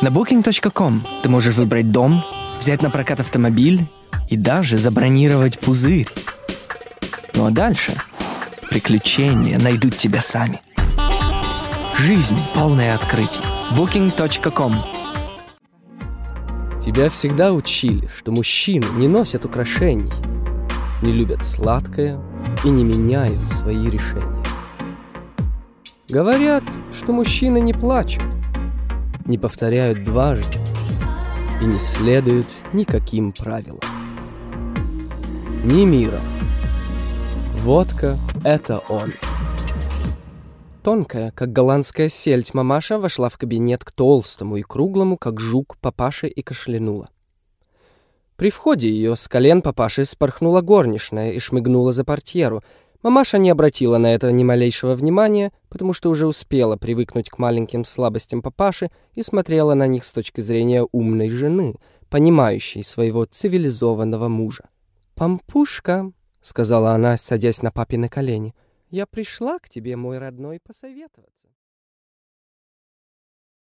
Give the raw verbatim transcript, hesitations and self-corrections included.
На букинг точка ком ты можешь выбрать дом, взять на прокат автомобиль и даже забронировать пузырь. Ну а дальше приключения найдут тебя сами. Жизнь полная открытий. букинг точка ком. Тебя всегда учили, что мужчины не носят украшений, не любят сладкое и не меняют свои решения. Говорят, что мужчины не плачут, не повторяют дважды и не следуют никаким правилам. Немиров. Водка — это он. Тонкая, как голландская сельдь, мамаша вошла в кабинет к толстому и круглому, как жук, папаше и кашлянула. При входе ее с колен папаши спорхнула горничная и шмыгнула за портьеру. Мамаша не обратила на это ни малейшего внимания, потому что уже успела привыкнуть к маленьким слабостям папаши и смотрела на них с точки зрения умной жены, понимающей своего цивилизованного мужа. «Пампушка», — сказала она, садясь на папины колени, — «я пришла к тебе, мой родной, посоветоваться».